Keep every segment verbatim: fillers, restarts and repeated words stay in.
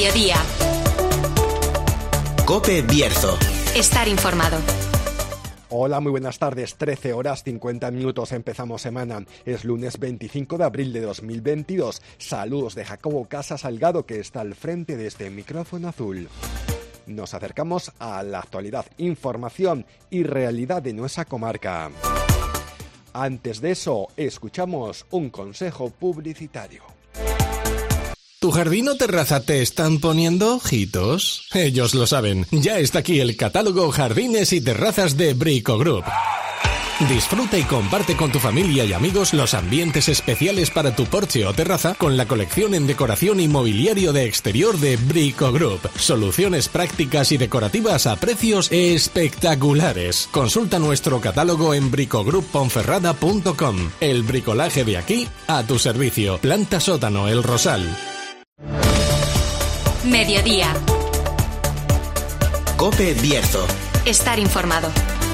Mediodía. COPE Bierzo. Estar informado. Hola, muy buenas tardes. trece horas cincuenta minutos, empezamos semana. Es lunes veinticinco de abril de dos mil veintidós. Saludos de Jacobo Casa Salgado, que está al frente de este micrófono azul. Nos acercamos a la actualidad, información y realidad de nuestra comarca. Antes de eso, escuchamos un consejo publicitario. ¿Tu jardín o terraza te están poniendo ojitos? Ellos lo saben. Ya está aquí el catálogo Jardines y Terrazas de Brico Group. Disfruta y comparte con tu familia y amigos los ambientes especiales para tu porche o terraza con la colección en decoración y mobiliario de exterior de Brico Group. Soluciones prácticas y decorativas a precios espectaculares. Consulta nuestro catálogo en bricogroup ponferrada punto com. El bricolaje de aquí a tu servicio. Planta sótano El Rosal. Mediodía. COPE Bierzo. Estar informado.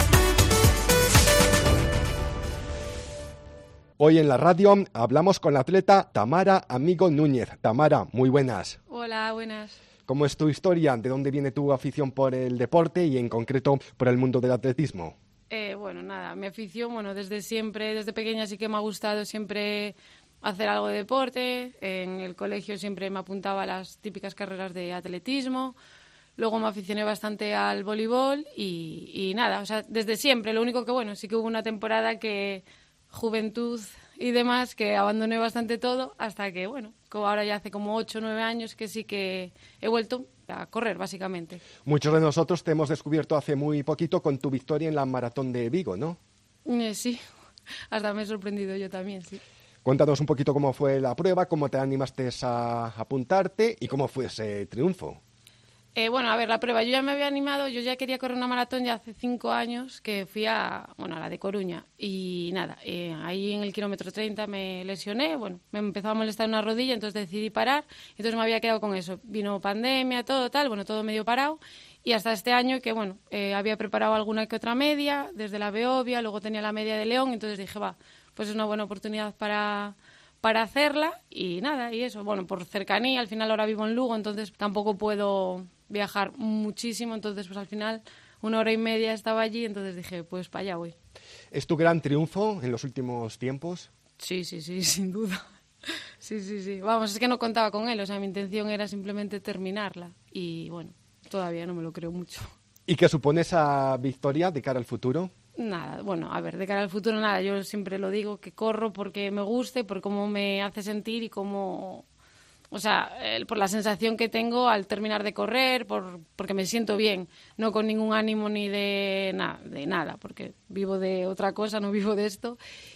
Hoy en la radio hablamos con la atleta Tamara Amigo Núñez. Tamara, muy buenas. Hola, buenas. ¿Cómo es tu historia? ¿De dónde viene tu afición por el deporte y en concreto por el mundo del atletismo? Eh, bueno, nada, mi afición, bueno, desde siempre, desde pequeña sí que me ha gustado siempre hacer algo de deporte. En el colegio siempre me apuntaba a las típicas carreras de atletismo. Luego me aficioné bastante al voleibol y, y nada, o sea, desde siempre. Lo único que, bueno, sí que hubo una temporada que juventud y demás, que abandoné bastante todo hasta que, bueno, como ahora ya hace como ocho o nueve años que sí que he vuelto a correr, básicamente. Muchos de nosotros te hemos descubierto hace muy poquito con tu victoria en la maratón de Vigo, ¿no? Eh, sí, hasta me he sorprendido yo también, sí. Cuéntanos un poquito cómo fue la prueba, cómo te animaste a apuntarte y cómo fue ese triunfo. Eh, bueno, a ver, la prueba. Yo ya me había animado, yo ya quería correr una maratón ya hace cinco años, que fui a, bueno, a la de Coruña. Y nada, eh, ahí en el kilómetro treinta me lesioné, bueno, me empezó a molestar una rodilla, entonces decidí parar. Entonces me había quedado con eso. Vino pandemia, todo tal, bueno, todo medio parado. Y hasta este año que, bueno, eh, había preparado alguna que otra media, desde la Beovia, luego tenía la media de León, entonces dije, va, pues es una buena oportunidad para... para hacerla y nada, y eso, bueno, por cercanía, al final ahora vivo en Lugo, entonces tampoco puedo viajar muchísimo, entonces pues al final una hora y media estaba allí, entonces dije, pues para allá voy. ¿Es tu gran triunfo en los últimos tiempos? Sí, sí, sí, sin duda. Sí, sí, sí. Vamos, es que no contaba con él, o sea, mi intención era simplemente terminarla y bueno, todavía no me lo creo mucho. ¿Y qué supone esa victoria de cara al futuro? Nada, bueno, a ver, de cara al futuro nada, yo siempre lo digo, que corro porque me guste, por cómo me hace sentir y cómo, o sea, el, por la sensación que tengo al terminar de correr, por porque me siento bien, no con ningún ánimo ni de, na, de nada, porque vivo de otra cosa, no vivo de esto.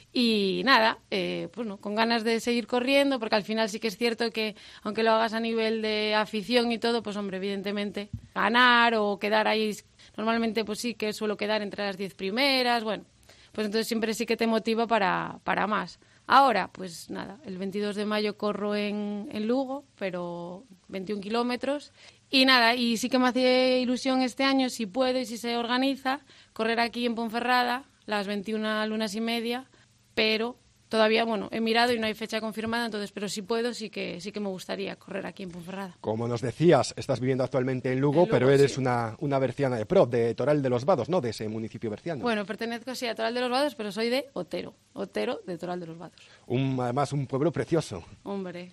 Y nada, eh, pues no, con ganas de seguir corriendo, porque al final sí que es cierto que aunque lo hagas a nivel de afición y todo, pues hombre, evidentemente ganar o quedar ahí, normalmente pues sí que suelo quedar entre las diez primeras, bueno, pues entonces siempre sí que te motiva para, para más. Ahora, pues nada, el veintidós de mayo corro en, en Lugo, pero veintiún kilómetros, y nada, y sí que me hace ilusión este año, si puedo y si se organiza, correr aquí en Ponferrada, las veintiuna lunas y media, pero todavía, bueno, he mirado y no hay fecha confirmada, entonces, pero si puedo, sí que sí que me gustaría correr aquí en Ponferrada. Como nos decías, estás viviendo actualmente en Lugo, en Lugo pero eres sí. una, una berciana de pro, de Toral de los Vados, ¿no?, de ese municipio berciano. Bueno, pertenezco sí a Toral de los Vados, pero soy de Otero, Otero de Toral de los Vados. Un, además, un pueblo precioso. Hombre.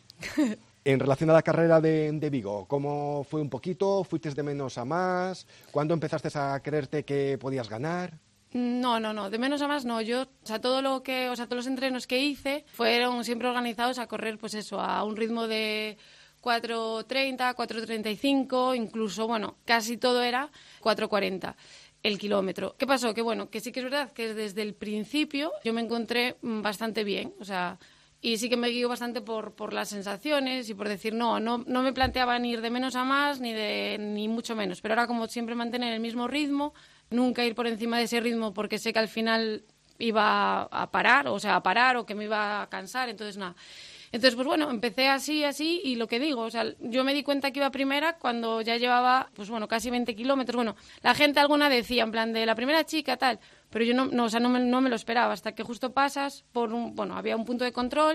En relación a la carrera de, de Vigo, ¿cómo fue un poquito? ¿Fuiste de menos a más? ¿Cuándo empezaste a creerte que podías ganar? No, no, no, de menos a más no. Yo, o sea, todo lo que, o sea, todos los entrenos que hice fueron siempre organizados a correr, pues eso, a un ritmo de cuatro treinta, cuatro treinta y cinco, incluso, bueno, casi todo era cuatro cuarenta el kilómetro. ¿Qué pasó? Que bueno, que sí que es verdad que desde el principio yo me encontré bastante bien, o sea, y sí que me guío bastante por, por las sensaciones y por decir, no, no, no me planteaba ni ir de menos a más ni de ni mucho menos, pero ahora como siempre mantener el mismo ritmo, nunca ir por encima de ese ritmo porque sé que al final iba a parar, o sea, a parar o que me iba a cansar, entonces nada. Entonces, pues bueno, empecé así, así, y lo que digo, o sea, yo me di cuenta que iba primera cuando ya llevaba, pues bueno, casi veinte kilómetros. Bueno, la gente alguna decía, en plan, de la primera chica, tal, pero yo no, no o sea, no me, no me lo esperaba, hasta que justo pasas por un, bueno, había un punto de control,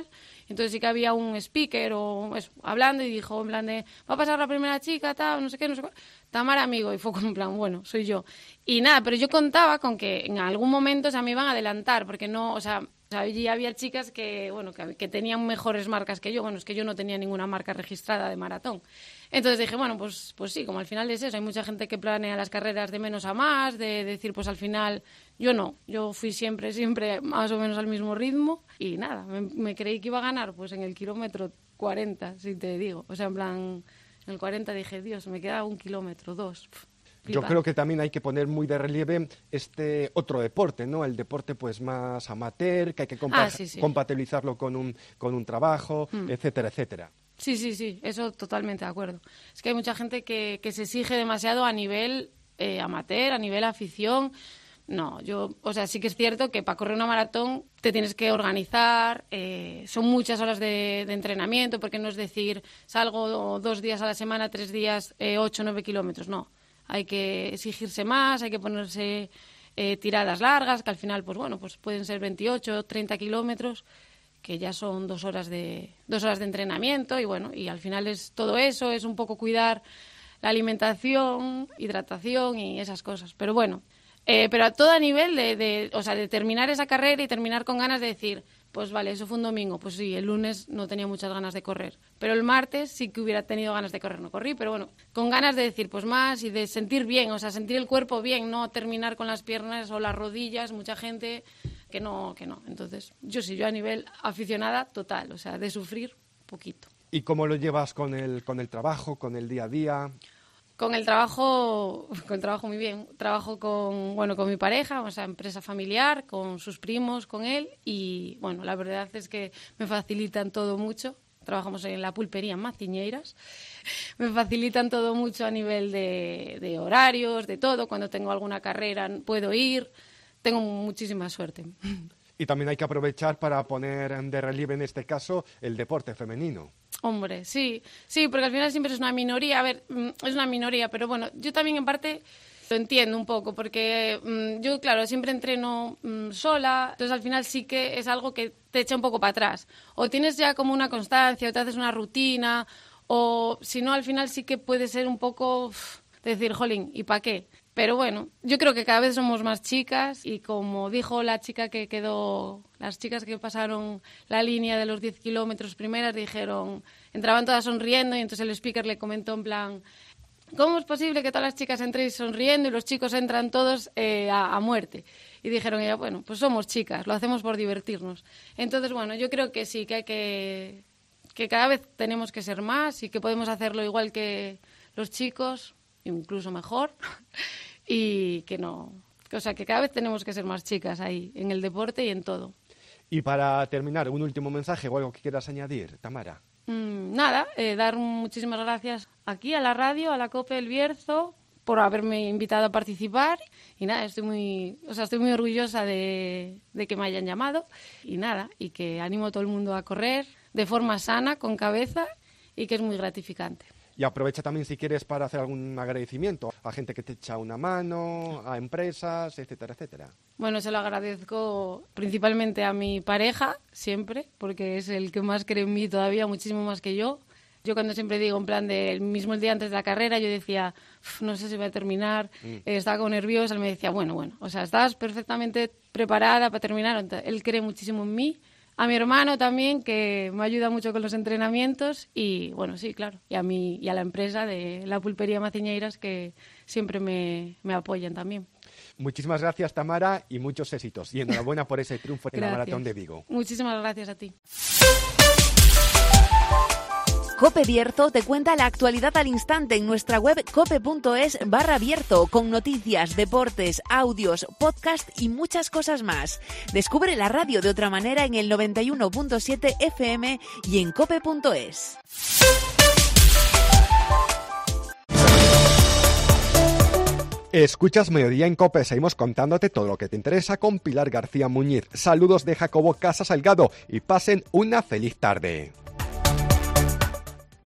Entonces sí que había un speaker o eso, hablando y dijo en plan de, va a pasar la primera chica, tal, no sé qué, no sé qué. Tamara, amigo, y fue como en plan, bueno, soy yo. Y nada, pero yo contaba con que en algún momento, o sea, me iban a adelantar, porque no, o sea, o sea, allí había chicas que, bueno, que, que tenían mejores marcas que yo. Bueno, es que yo no tenía ninguna marca registrada de maratón. Entonces dije, bueno, pues, pues sí, como al final es eso. Hay mucha gente que planea las carreras de menos a más, de decir, pues al final, yo no. Yo fui siempre, siempre más o menos al mismo ritmo. Y nada, me, me creí que iba a ganar, pues en el kilómetro cuarenta, si te digo. O sea, en plan, en el cuarenta dije, Dios, me queda un kilómetro, dos. Yo creo que también hay que poner muy de relieve este otro deporte, ¿no? El deporte pues más amateur, que hay que compa- ah, sí, sí. compatibilizarlo con un, con un trabajo, mm. etcétera, etcétera. Sí, sí, sí, eso totalmente de acuerdo. Es que hay mucha gente que, que se exige demasiado a nivel eh, amateur, a nivel afición. No, yo, o sea, sí que es cierto que para correr una maratón te tienes que organizar, eh, son muchas horas de, de entrenamiento, porque no es decir, salgo dos días a la semana, tres días, eh, ocho, nueve kilómetros, no. Hay que exigirse más, hay que ponerse eh, tiradas largas, que al final, pues bueno, pues pueden ser veintiocho, treinta kilómetros, que ya son dos horas de dos horas de entrenamiento, y bueno, y al final es todo eso, es un poco cuidar la alimentación, hidratación y esas cosas. Pero bueno, eh, pero a todo nivel de, de, o sea, de terminar esa carrera y terminar con ganas de decir, pues vale, eso fue un domingo, pues sí, el lunes no tenía muchas ganas de correr, pero el martes sí que hubiera tenido ganas de correr, no corrí, pero bueno, con ganas de decir pues más y de sentir bien, o sea, sentir el cuerpo bien, no terminar con las piernas o las rodillas, mucha gente que no, que no. Entonces, yo sí, yo a nivel aficionada total, o sea, de sufrir poquito. ¿Y cómo lo llevas con el, con el trabajo, con el día a día? Con el trabajo, con el trabajo muy bien. Trabajo con, bueno, con mi pareja, o sea, empresa familiar, con sus primos, con él, y bueno, la verdad es que me facilitan todo mucho. Trabajamos en la pulpería Maciñeiras. Me facilitan todo mucho a nivel de, de horarios, de todo. Cuando tengo alguna carrera puedo ir. Tengo muchísima suerte. Y también hay que aprovechar para poner de relieve, en este caso, el deporte femenino. Hombre, sí, sí, porque al final siempre es una minoría. A ver, es una minoría, pero bueno, yo también en parte lo entiendo un poco, porque mmm, yo, claro, siempre entreno mmm, sola, entonces al final sí que es algo que te echa un poco para atrás. O tienes ya como una constancia, o te haces una rutina, o si no, al final sí que puede ser un poco uff, decir, jolín, ¿y para qué? Pero bueno, yo creo que cada vez somos más chicas, y como dijo la chica que quedó, las chicas que pasaron la línea de los diez kilómetros primeras, dijeron, entraban todas sonriendo, y entonces el speaker le comentó en plan, ¿cómo es posible que todas las chicas entréis sonriendo y los chicos entran todos eh, a, a muerte? Y dijeron ella, bueno, pues somos chicas, lo hacemos por divertirnos. Entonces, bueno, yo creo que sí, que hay que, que cada vez tenemos que ser más y que podemos hacerlo igual que los chicos, incluso mejor. Y que no, o sea, que cada vez tenemos que ser más chicas ahí, en el deporte y en todo. Y para terminar, un último mensaje o algo que quieras añadir, Tamara. Mm, nada, eh, dar muchísimas gracias aquí a la radio, a la COPE El Bierzo, por haberme invitado a participar. Y nada, estoy muy, o sea, estoy muy orgullosa de, de que me hayan llamado. Y nada, y que animo a todo el mundo a correr de forma sana, con cabeza, y que es muy gratificante. Y aprovecha también, si quieres, para hacer algún agradecimiento a gente que te echa una mano, a empresas, etcétera, etcétera. Bueno, se lo agradezco principalmente a mi pareja, siempre, porque es el que más cree en mí todavía, muchísimo más que yo. Yo cuando siempre digo, en plan, del mismo el día antes de la carrera, yo decía, no sé si va a terminar, mm. eh, estaba como nerviosa, él me decía, bueno, bueno, o sea, estás perfectamente preparada para terminar. Entonces, él cree muchísimo en mí. A mi hermano también, que me ayuda mucho con los entrenamientos, y bueno, sí, claro, y a mí y a la empresa de la pulpería Maciñeiras, que siempre me, me apoyan también. Muchísimas gracias, Tamara, y muchos éxitos. Y enhorabuena por ese triunfo en la Maratón de Vigo. Muchísimas gracias a ti. COPE Bierzo te cuenta la actualidad al instante en nuestra web cope.es barra Bierzo, con noticias, deportes, audios, podcast y muchas cosas más. Descubre la radio de otra manera en el noventa y uno punto siete F M y en cope punto es. Escuchas Mediodía en COPE, seguimos contándote todo lo que te interesa con Pilar García Muñiz. Saludos de Jacobo Casa Salgado y pasen una feliz tarde.